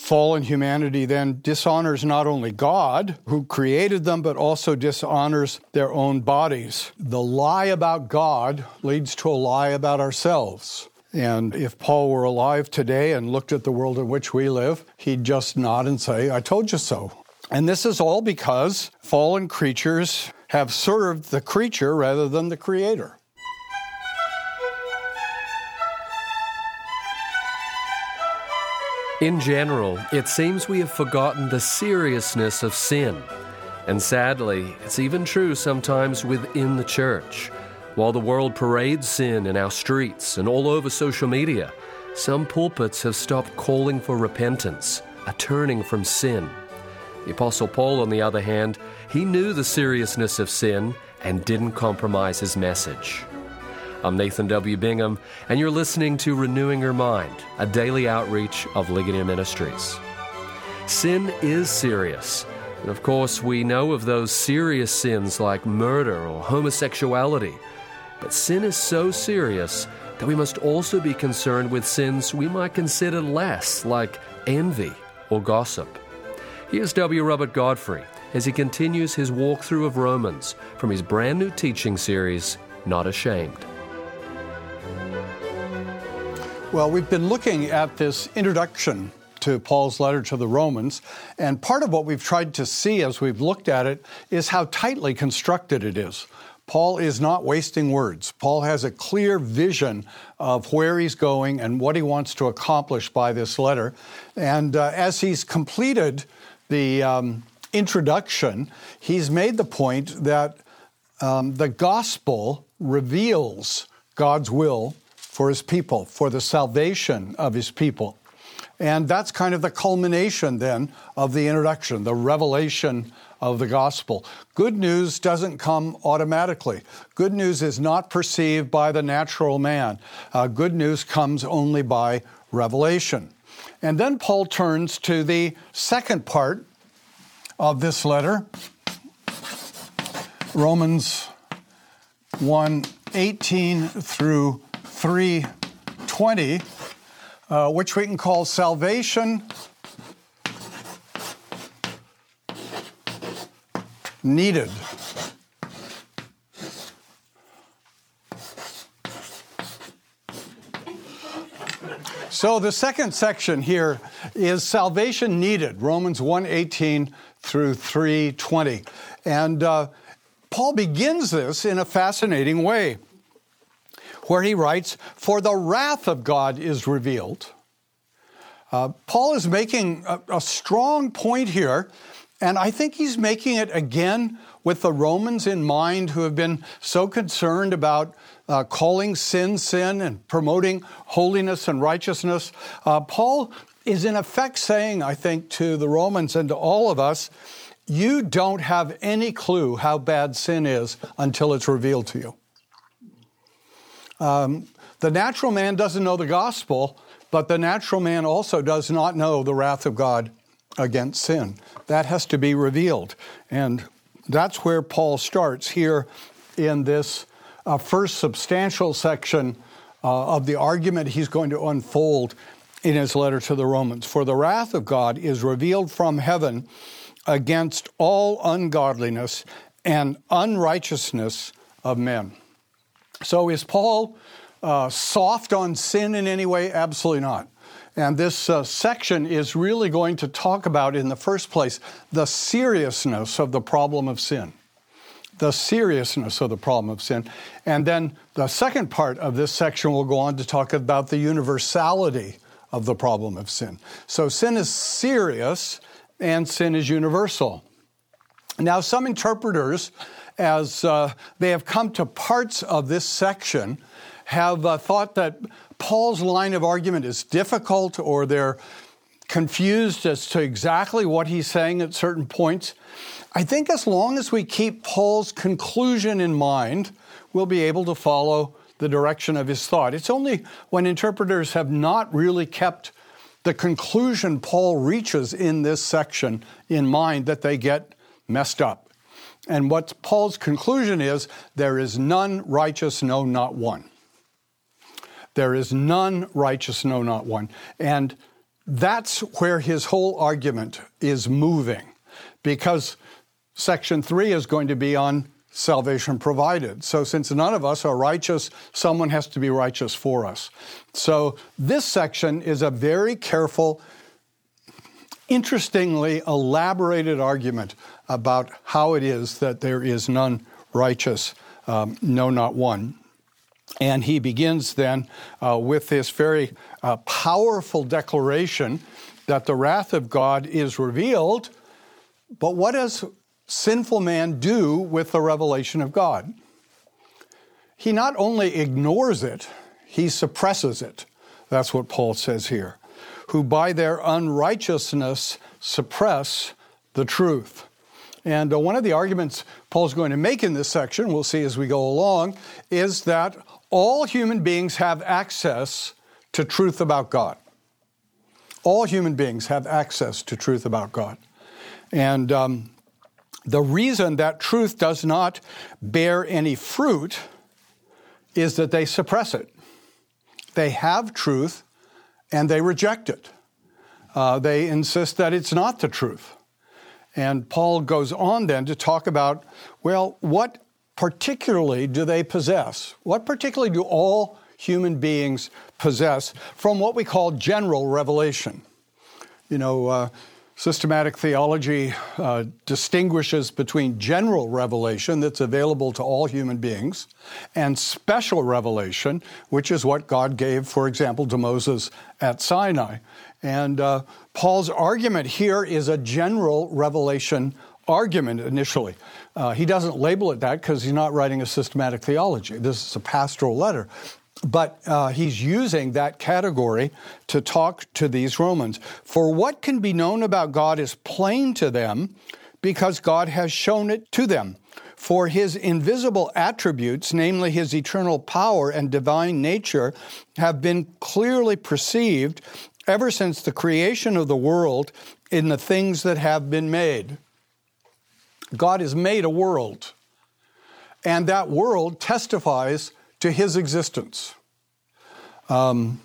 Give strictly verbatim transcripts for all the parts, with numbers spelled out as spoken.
fallen humanity then dishonors not only God, who created them, but also dishonors their own bodies. The lie about God leads to a lie about ourselves. And if Paul were alive today and looked at the world in which we live, he'd just nod and say, I told you so. And this is all because fallen creatures have served the creature rather than the Creator. In general, it seems we have forgotten the seriousness of sin. And sadly, it's even true sometimes within the church. While the world parades sin in our streets and all over social media, some pulpits have stopped calling for repentance, a turning from sin. The Apostle Paul, on the other hand, he knew the seriousness of sin and didn't compromise his message. I'm Nathan W. Bingham, and you're listening to Renewing Your Mind, a daily outreach of Ligonier Ministries. Sin is serious, and of course we know of those serious sins like murder or homosexuality. But sin is so serious that we must also be concerned with sins we might consider less, like envy or gossip. Here's W. Robert Godfrey as he continues his walkthrough of Romans from his brand new teaching series, Not Ashamed. Well, we've been looking at this introduction to Paul's letter to the Romans, and part of what we've tried to see as we've looked at it is how tightly constructed it is. Paul is not wasting words. Paul has a clear vision of where he's going and what he wants to accomplish by this letter. And uh, as he's completed the um, introduction, he's made the point that um, the gospel reveals God's will for his people, for the salvation of his people. And that's kind of the culmination then of the introduction, the revelation of the gospel. Good news doesn't come automatically. Good news is not perceived by the natural man. Uh, good news comes only by revelation. And then Paul turns to the second part of this letter, Romans one eighteen through three twenty, uh, which we can call salvation needed. So the second section here is salvation needed, Romans one eighteen through three twenty. And uh, Paul begins this in a fascinating way, where he writes, for the wrath of God is revealed. Uh, Paul is making a, a strong point here, and I think he's making it again with the Romans in mind, who have been so concerned about uh, calling sin, sin, and promoting holiness and righteousness. Uh, Paul is in effect saying, I think, to the Romans and to all of us, you don't have any clue how bad sin is until it's revealed to you. Um, the natural man doesn't know the gospel, but the natural man also does not know the wrath of God against sin. That has to be revealed. And that's where Paul starts here in this uh, first substantial section uh, of the argument he's going to unfold in his letter to the Romans. For the wrath of God is revealed from heaven against all ungodliness and unrighteousness of men. So is Paul uh, soft on sin in any way? Absolutely not. And this uh, section is really going to talk about, in the first place, the seriousness of the problem of sin. The seriousness of the problem of sin. And then the second part of this section will go on to talk about the universality of the problem of sin. So sin is serious and sin is universal. Now, some interpreters, as uh, they have come to parts of this section, have uh, thought that Paul's line of argument is difficult, or they're confused as to exactly what he's saying at certain points. I think as long as we keep Paul's conclusion in mind, we'll be able to follow the direction of his thought. It's only when interpreters have not really kept the conclusion Paul reaches in this section in mind that they get messed up. And what Paul's conclusion is, there is none righteous, no, not one. There is none righteous, no, not one. And that's where his whole argument is moving, because section three is going to be on salvation provided. So since none of us are righteous, someone has to be righteous for us. So this section is a very careful, interestingly elaborated argument about how it is that there is none righteous, um, no, not one. And he begins then uh, with this very uh, powerful declaration that the wrath of God is revealed. But what does sinful man do with the revelation of God? He not only ignores it, he suppresses it. That's what Paul says here. Who by their unrighteousness suppress the truth. And uh, one of the arguments Paul's going to make in this section, we'll see as we go along, is that all human beings have access to truth about God. All human beings have access to truth about God. And um, the reason that truth does not bear any fruit is that they suppress it. They have truth and they reject it. Uh, they insist that it's not the truth. And Paul goes on then to talk about, well, what particularly do they possess? What particularly do all human beings possess from what we call general revelation? You know, uh, systematic theology uh, distinguishes between general revelation that's available to all human beings and special revelation, which is what God gave, for example, to Moses at Sinai. And uh, Paul's argument here is a general revelation argument initially. Uh, he doesn't label it that because he's not writing a systematic theology. This is a pastoral letter. But uh, he's using that category to talk to these Romans. For what can be known about God is plain to them because God has shown it to them. For his invisible attributes, namely his eternal power and divine nature, have been clearly perceived ever since the creation of the world in the things that have been made. God has made a world, and that world testifies to his existence. Um,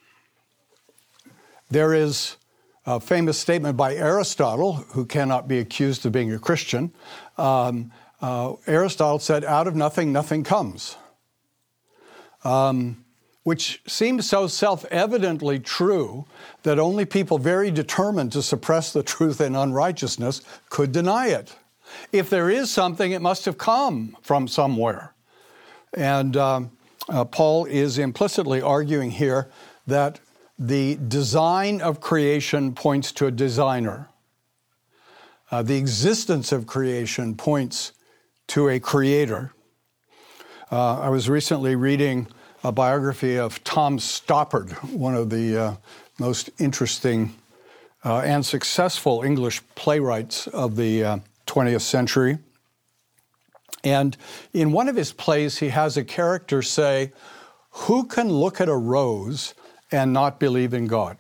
there is a famous statement by Aristotle, who cannot be accused of being a Christian. Um, uh, Aristotle said, out of nothing, nothing comes, um, which seems so self-evidently true that only people very determined to suppress the truth in unrighteousness could deny it. If there is something, it must have come from somewhere. And um, uh, Paul is implicitly arguing here that the design of creation points to a designer. Uh, the existence of creation points to a creator. Uh, I was recently reading a biography of Tom Stoppard, one of the uh, most interesting uh, and successful English playwrights of the uh, twentieth century. And in one of his plays, he has a character say, who can look at a rose and not believe in God?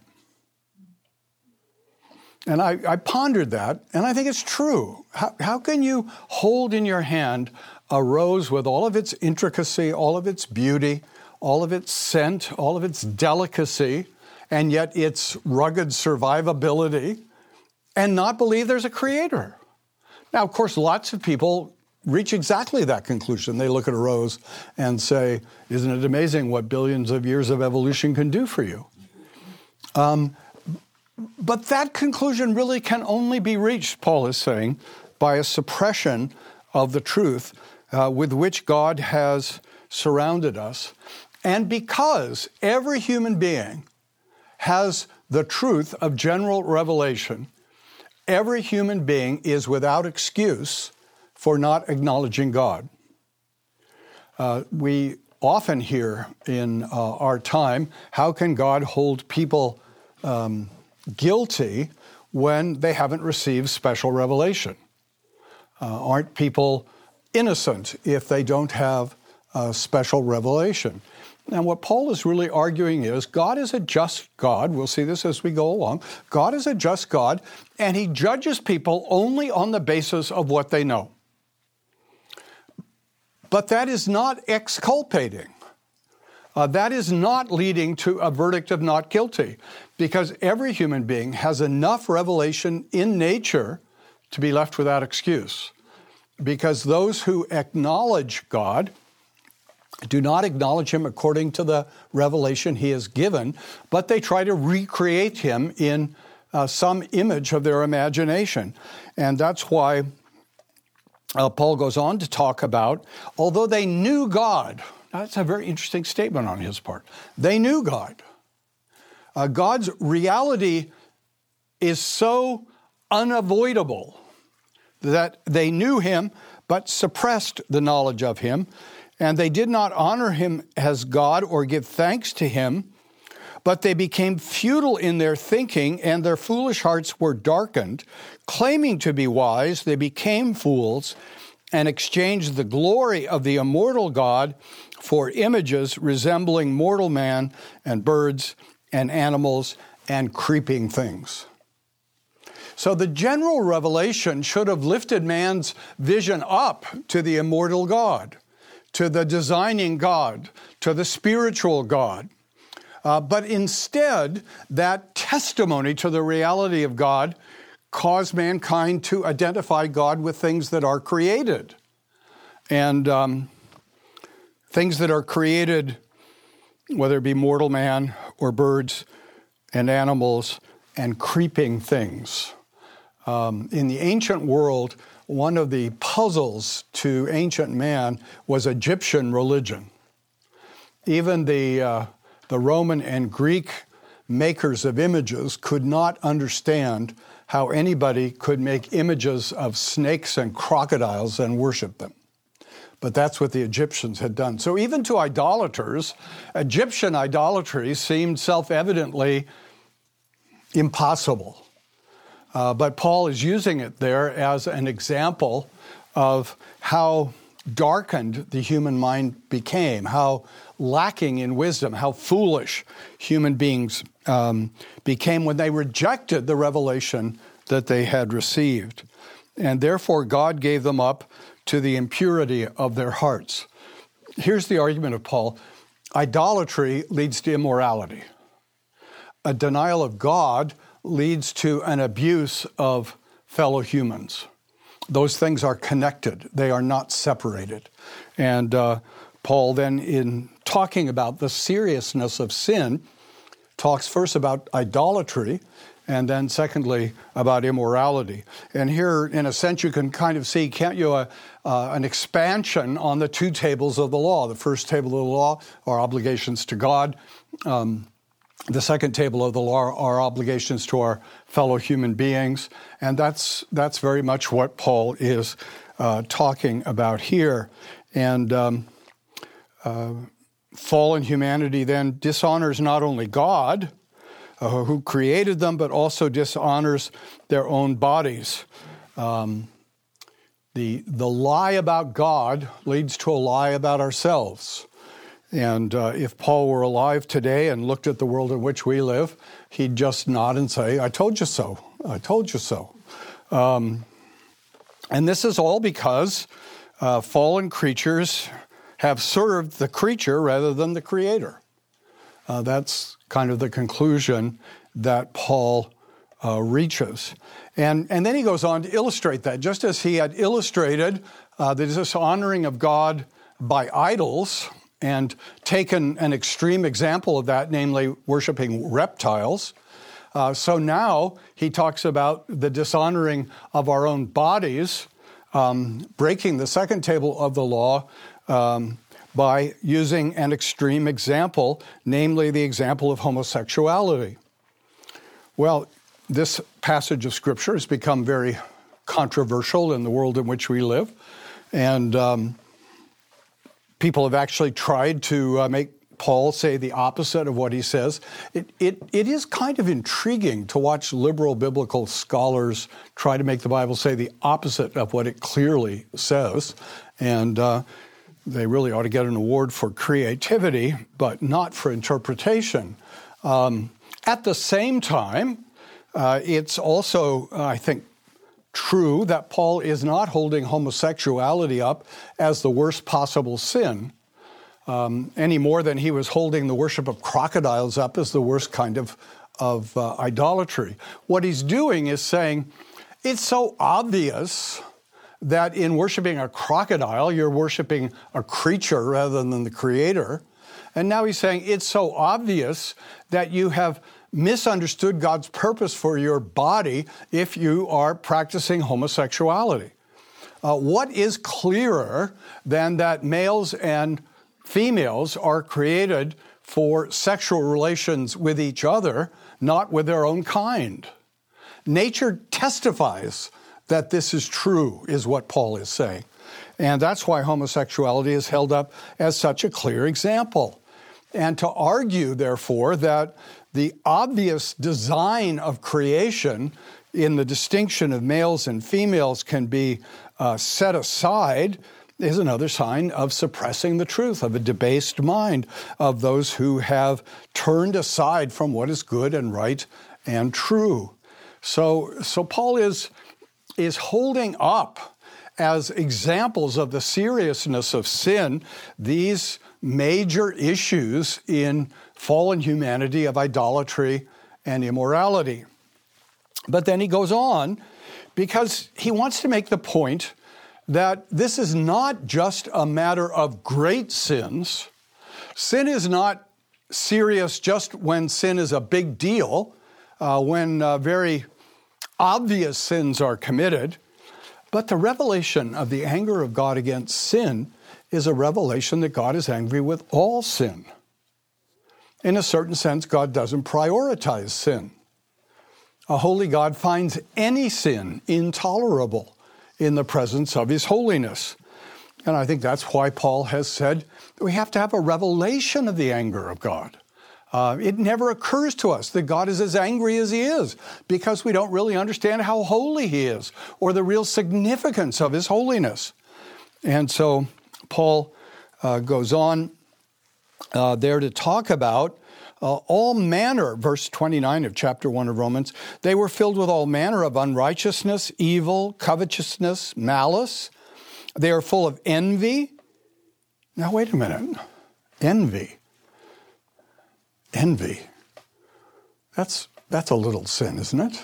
And I, I pondered that, and I think it's true. How, how can you hold in your hand a rose with all of its intricacy, all of its beauty, all of its scent, all of its delicacy, and yet its rugged survivability, and not believe there's a creator? Now, of course, lots of people reach exactly that conclusion. They look at a rose and say, isn't it amazing what billions of years of evolution can do for you? Um, but that conclusion really can only be reached, Paul is saying, by a suppression of the truth uh, with which God has surrounded us. And because every human being has the truth of general revelation, every human being is without excuse for not acknowledging God. Uh, we often hear in uh, our time, how can God hold people um, guilty when they haven't received special revelation? Uh, aren't people innocent if they don't have uh, special revelation? And what Paul is really arguing is God is a just God. We'll see this as we go along. God is a just God, and he judges people only on the basis of what they know. But that is not exculpating. uh, that is not leading to a verdict of not guilty, because every human being has enough revelation in nature to be left without excuse. Because those who acknowledge God do not acknowledge him according to the revelation he has given, but they try to recreate him in uh, some image of their imagination. And that's why uh, Paul goes on to talk about, although they knew God, that's a very interesting statement on his part. They knew God. Uh, God's reality is so unavoidable that they knew him but suppressed the knowledge of him, and they did not honor him as God or give thanks to him, but they became futile in their thinking, and their foolish hearts were darkened. Claiming to be wise, they became fools and exchanged the glory of the immortal God for images resembling mortal man and birds and animals and creeping things. So the general revelation should have lifted man's vision up to the immortal God, to the designing God, to the spiritual God. Uh, but instead, that testimony to the reality of God caused mankind to identify God with things that are created. And um, things that are created, whether it be mortal man or birds and animals and creeping things. Um, in the ancient world, one of the puzzles to ancient man was Egyptian religion. Even the, uh, the Roman and Greek makers of images could not understand how anybody could make images of snakes and crocodiles and worship them. But that's what the Egyptians had done. So even to idolaters, Egyptian idolatry seemed self-evidently impossible. Uh, but Paul is using it there as an example of how darkened the human mind became, how lacking in wisdom, how foolish human beings um, became when they rejected the revelation that they had received. And therefore, God gave them up to the impurity of their hearts. Here's the argument of Paul. Idolatry leads to immorality. A denial of God leads to an abuse of fellow humans. Those things are connected. They are not separated. And uh, Paul then, in talking about the seriousness of sin, talks first about idolatry, and then secondly about immorality. And here, in a sense, you can kind of see, can't you, uh, uh, an expansion on the two tables of the law. The first table of the law are obligations to God. Um, The second table of the law are obligations to our fellow human beings, and that's that's very much what Paul is uh, talking about here. And um, uh, fallen humanity then dishonors not only God, uh, who created them, but also dishonors their own bodies. Um, the the lie about God leads to a lie about ourselves. And uh, if Paul were alive today and looked at the world in which we live, he'd just nod and say, I told you so. I told you so. Um, and this is all because uh, fallen creatures have served the creature rather than the creator. Uh, that's kind of the conclusion that Paul uh, reaches. And, and then he goes on to illustrate that, just as he had illustrated uh, the dishonoring of God by idols, and taken an extreme example of that, namely worshiping reptiles. Uh, so now he talks about the dishonoring of our own bodies, um, breaking the second table of the law um, by using an extreme example, namely the example of homosexuality. Well, this passage of Scripture has become very controversial in the world in which we live, and um, people have actually tried to uh, make Paul say the opposite of what he says. It, it, it is kind of intriguing to watch liberal biblical scholars try to make the Bible say the opposite of what it clearly says. And uh, they really ought to get an award for creativity, but not for interpretation. Um, at the same time, uh, it's also, uh, I think, true that Paul is not holding homosexuality up as the worst possible sin. um, any more than he was holding the worship of crocodiles up as the worst kind of, of uh, idolatry. What he's doing is saying, it's so obvious that in worshiping a crocodile, you're worshiping a creature rather than the creator. And now he's saying it's so obvious that you have misunderstood God's purpose for your body if you are practicing homosexuality. Uh, what is clearer than that males and females are created for sexual relations with each other, not with their own kind? Nature testifies that this is true, is what Paul is saying. And that's why homosexuality is held up as such a clear example. And to argue, therefore, that the obvious design of creation in the distinction of males and females can be uh, set aside is another sign of suppressing the truth, of a debased mind, of those who have turned aside from what is good and right and true. So, so Paul is, is holding up as examples of the seriousness of sin these major issues in fallen humanity of idolatry and immorality. But then he goes on because he wants to make the point that this is not just a matter of great sins. Sin is not serious just when sin is a big deal, uh, when uh, very obvious sins are committed. But the revelation of the anger of God against sin is a revelation that God is angry with all sin. In a certain sense, God doesn't prioritize sin. A holy God finds any sin intolerable in the presence of his holiness. And I think that's why Paul has said that we have to have a revelation of the anger of God. Uh, it never occurs to us that God is as angry as he is because we don't really understand how holy he is or the real significance of his holiness. And so Paul uh, goes on uh, there to talk about uh, all manner, verse twenty-nine of chapter one of Romans, they were filled with all manner of unrighteousness, evil, covetousness, malice. They are full of envy. Now, wait a minute. Envy. Envy. That's, that's a little sin, isn't it?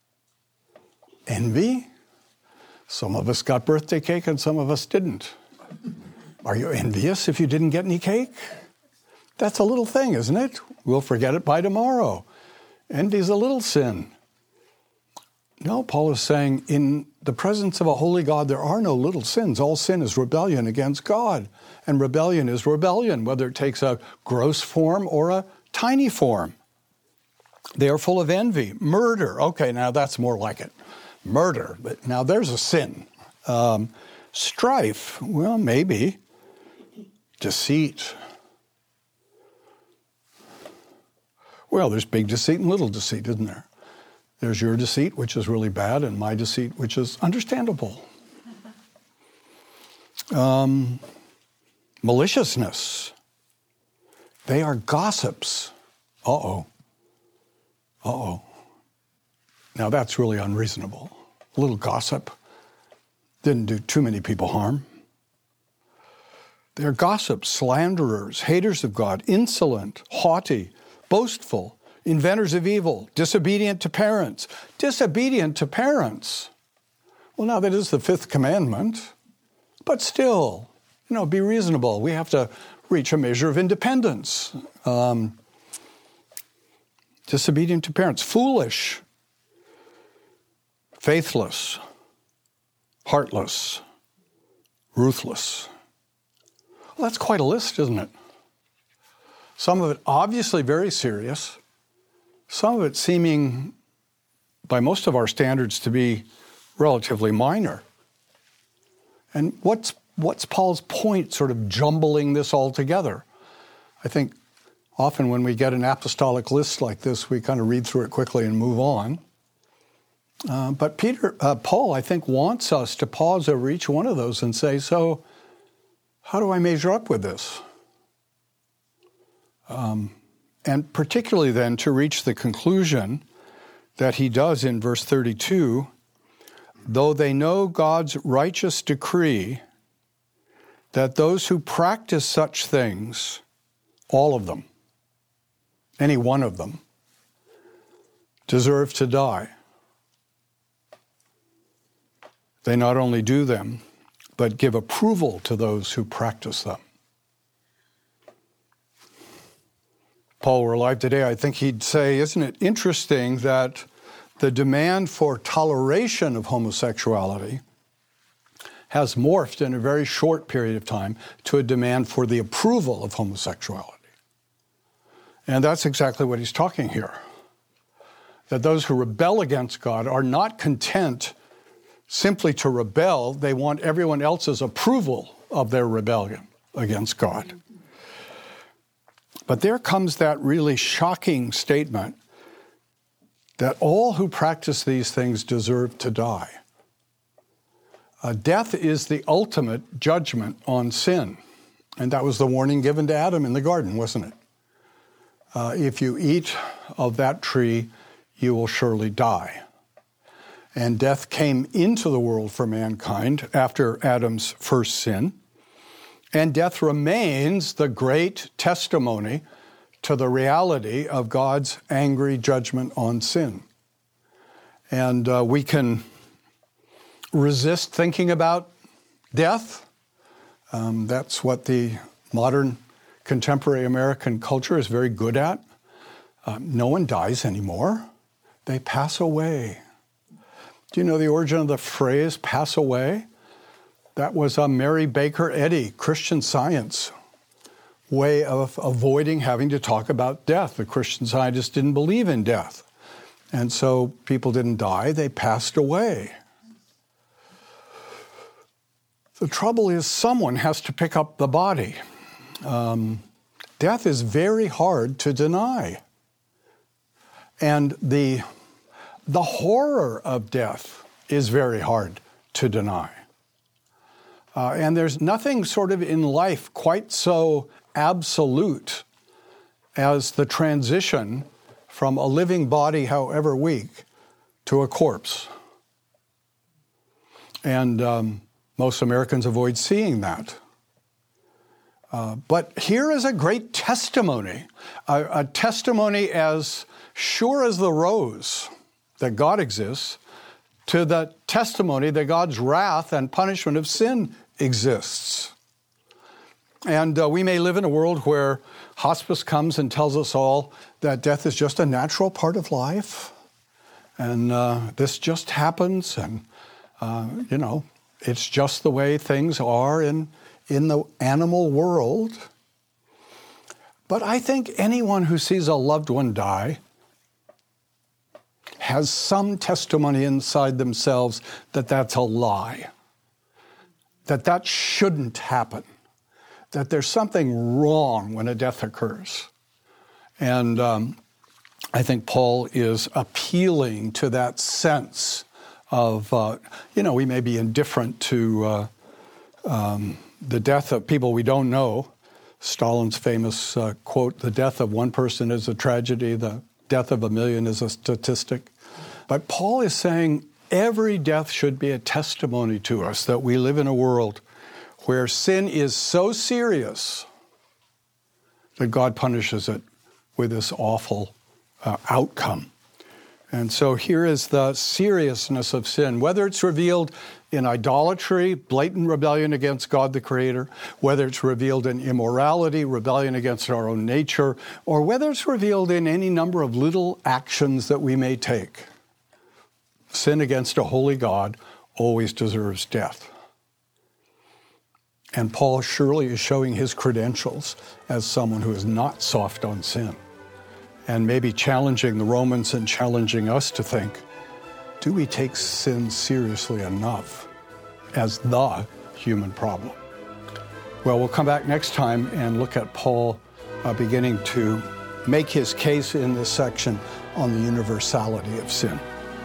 Envy? Some of us got birthday cake and some of us didn't. Are you envious if you didn't get any cake? That's a little thing, isn't it? We'll forget it by tomorrow. Envy's a little sin. No, Paul is saying in the presence of a holy God, there are no little sins. All sin is rebellion against God. And rebellion is rebellion, whether it takes a gross form or a tiny form. They are full of envy. Murder. Okay, now that's more like it. Murder. But now there's a sin. Um, strife. Well, maybe. Deceit. Well, there's big deceit and little deceit, isn't there? There's your deceit, which is really bad, and my deceit, which is understandable. Um, maliciousness. They are gossips. Uh-oh. Uh-oh. Now that's really unreasonable. A little gossip didn't do too many people harm. They're gossips, slanderers, haters of God, insolent, haughty, boastful, inventors of evil, disobedient to parents. Disobedient to parents. Well, now that is the fifth commandment, but still, you know, be reasonable. We have to reach a measure of independence. Um, disobedient to parents, foolish, faithless, heartless, ruthless. Well, that's quite a list, isn't it? Some of it obviously very serious, some of it seeming, by most of our standards, to be relatively minor. And what's what's Paul's point, sort of jumbling this all together? I think often when we get an apostolic list like this, we kind of read through it quickly and move on. Uh, but Peter, uh, Paul, I think, wants us to pause over each one of those and say, so how do I measure up with this? Um, and particularly then to reach the conclusion that he does in verse thirty-two, though they know God's righteous decree that those who practice such things, all of them, any one of them, deserve to die. They not only do them, but give approval to those who practice them. Paul were alive today, I think he'd say, isn't it interesting that the demand for toleration of homosexuality has morphed in a very short period of time to a demand for the approval of homosexuality. And that's exactly what he's talking here. That those who rebel against God are not content simply to rebel. They want everyone else's approval of their rebellion against God. But there comes that really shocking statement that all who practice these things deserve to die. Uh, death is the ultimate judgment on sin. And that was the warning given to Adam in the garden, wasn't it? Uh, if you eat of that tree, you will surely die. And death came into the world for mankind after Adam's first sin. And death remains the great testimony to the reality of God's angry judgment on sin. And uh, we can resist thinking about death. Um, that's what the modern contemporary American culture is very good at. Uh, no one dies anymore. They pass away. Do you know the origin of the phrase pass away? That was a Mary Baker Eddy Christian Science way of avoiding having to talk about death. The Christian scientists didn't believe in death. And so people didn't die, they passed away. The trouble is someone has to pick up the body. Um, death is very hard to deny. And the, the horror of death is very hard to deny. Uh, and there's nothing sort of in life quite so absolute as the transition from a living body, however weak, to a corpse. And um, most Americans avoid seeing that. Uh, but here is a great testimony, a, a testimony as sure as the rose that God exists, to the testimony that God's wrath and punishment of sin exists. And uh, we may live in a world where hospice comes and tells us all that death is just a natural part of life, and uh, this just happens, and, uh, you know, it's just the way things are in, in the animal world. But I think anyone who sees a loved one die has some testimony inside themselves that that's a lie, that that shouldn't happen, that there's something wrong when a death occurs. And um, I think Paul is appealing to that sense of, uh, you know, we may be indifferent to uh, um, the death of people we don't know. Stalin's famous uh, quote, "The death of one person is a tragedy, the death of a million is a statistic." But Paul is saying every death should be a testimony to us that we live in a world where sin is so serious that God punishes it with this awful uh, outcome. And so here is the seriousness of sin, whether it's revealed in idolatry, blatant rebellion against God the Creator, whether it's revealed in immorality, rebellion against our own nature, or whether it's revealed in any number of little actions that we may take. Sin against a holy God always deserves death. And Paul surely is showing his credentials as someone who is not soft on sin, and maybe challenging the Romans and challenging us to think, do we take sin seriously enough as the human problem? Well, we'll come back next time and look at Paul uh, beginning to make his case in this section on the universality of sin.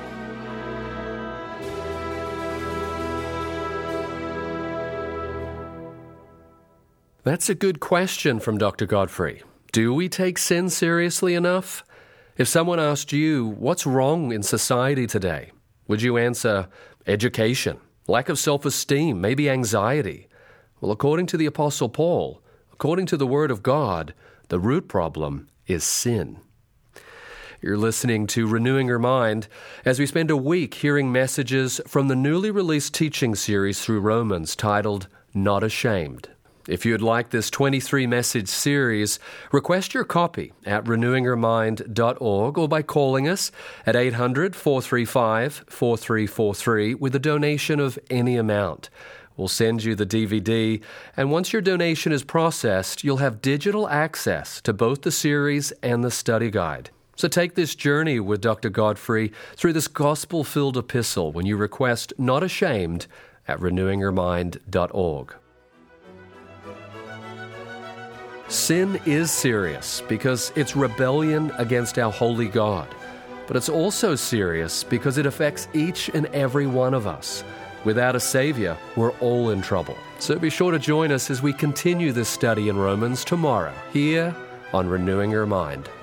That's a good question from Doctor Godfrey. Do we take sin seriously enough? If someone asked you, what's wrong in society today? Would you answer education, lack of self-esteem, maybe anxiety? Well, according to the Apostle Paul, according to the Word of God, the root problem is sin. You're listening to Renewing Your Mind as we spend a week hearing messages from the newly released teaching series through Romans titled Not Ashamed. If you'd like this twenty-three message series, request your copy at renewing your mind dot org or by calling us at eight hundred, four three five, four three four three with a donation of any amount. We'll send you the D V D, and once your donation is processed, you'll have digital access to both the series and the study guide. So take this journey with Doctor Godfrey through this gospel-filled epistle when you request Not Ashamed at renewing your mind dot org. Sin is serious because it's rebellion against our holy God. But it's also serious because it affects each and every one of us. Without a Savior, we're all in trouble. So be sure to join us as we continue this study in Romans tomorrow, here on Renewing Your Mind.